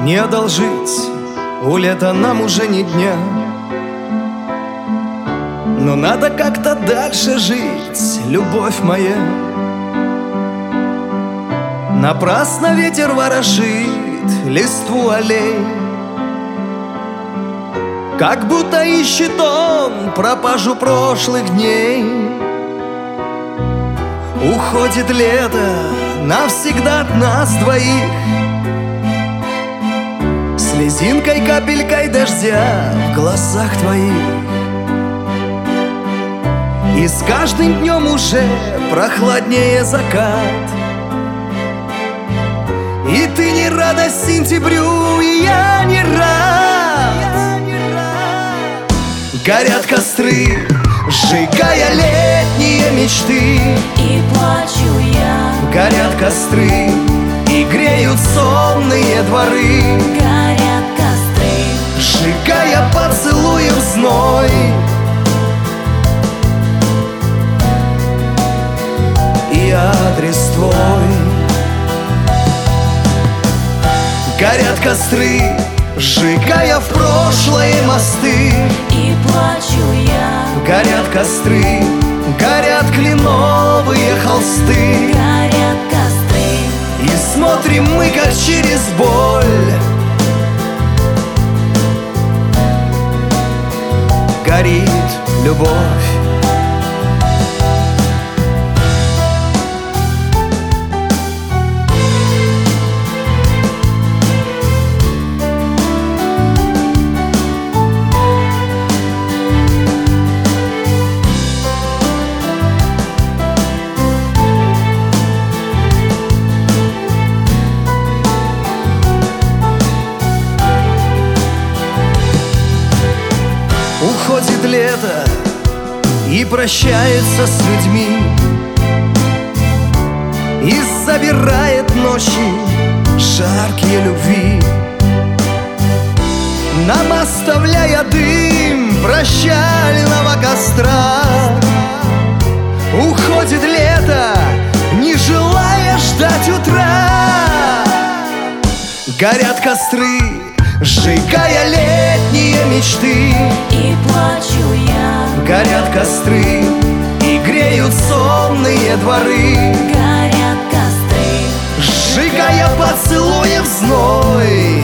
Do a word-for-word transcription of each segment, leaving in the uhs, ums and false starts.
не одолжить, у лета нам уже ни дня. Но надо как-то дальше жить, любовь моя. Напрасно ветер ворошит листву аллей, как будто ищет он пропажу прошлых дней. Уходит лето навсегда от нас двоих, слезинкой, капелькой дождя в глазах твоих. И с каждым днем уже прохладнее закат, и ты не рада сентябрю, и я не рад. Горят костры, сжигая летние мечты, и плачу я. Горят костры и греют сонные дворы, Горят костры, сжигая поцелуем зной. И адрес твой. Горят костры, сжигая в прошлое мосты, и плачу я. Горят костры, горят кленовые холсты, Горят костры, и смотрим мы, как через боль горит любовь. Уходит лето и прощается с людьми, и забирает ночи жаркие любви, нам оставляя дым прощального костра. Уходит лето, не желая ждать утра. Горят костры, сжигая летние мечты, и плачу я. Горят костры и греют сонные дворы, Горят костры, сжигая поцелуем зной.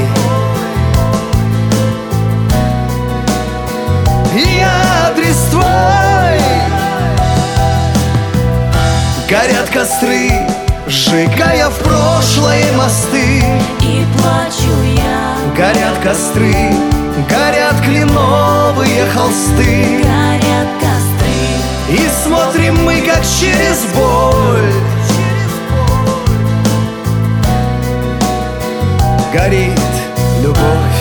И адрес твой. Горят костры, сжигая в прошлое мосты, и плачу я. Горят костры, горят кленовые холсты, Горят костры, и смотрим мы, как через боль горит любовь.